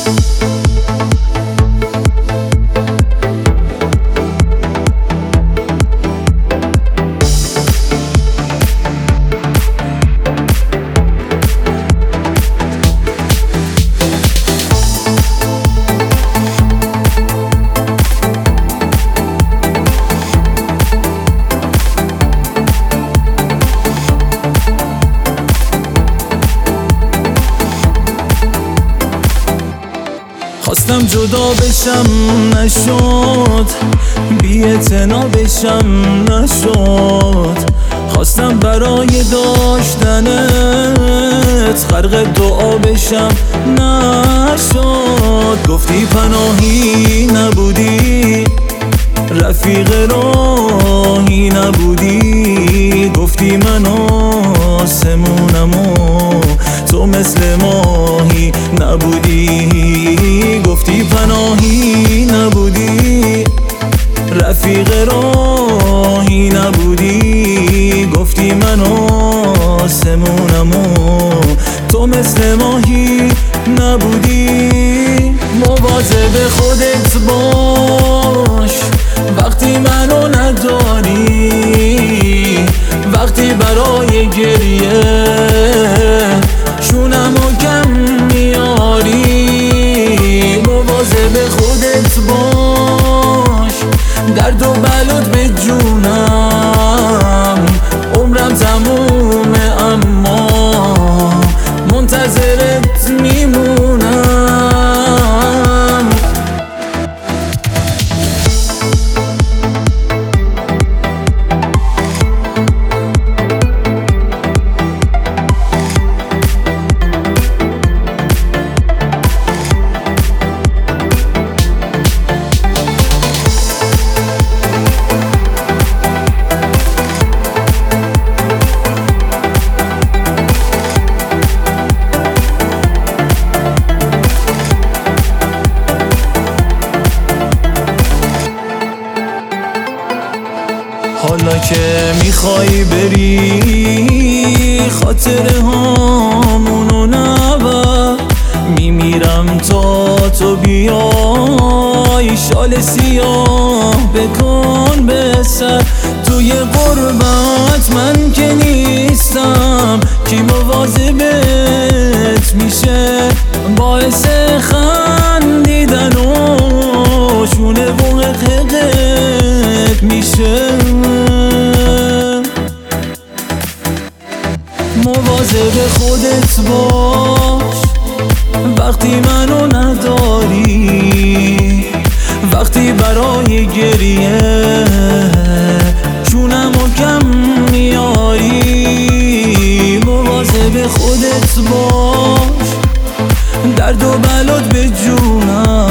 خواستم جدا بشم نشد، بی‌اعتنا بشم نشد. خواستم برای داشتنت غرق دعا بشم نشد. گفتی پناهی نبودی، رفیق راهی نبودی. گفتی من آسمونم و تو مثل ماهی نبودی. گفتی پناهی نبودی، رفیق راهی نبودی. گفتی من آسمونم و تو مثل ماهی نبودی. مواظب خودت باش وقتی منو نداری، وقتی برای گریه شونمو کم میاری. مواظب خودت باش، درد و بلات به جونم. عمرم تمومه اما منتظرت میمونم. حالا که میخوای بری خاطره هامونو نبر. میمیرم تا تو بیای، شال سیاه بکن به سر. توی غربت من که نیستم، کی مواظبت میشه؟ باعث خندیدن و شونه و حقت میشه. مواظب خودت باش وقتی منو نداری، وقتی برای گریه جونمو کم میاری. مواظب خودت باش، درد و بلات به جونم.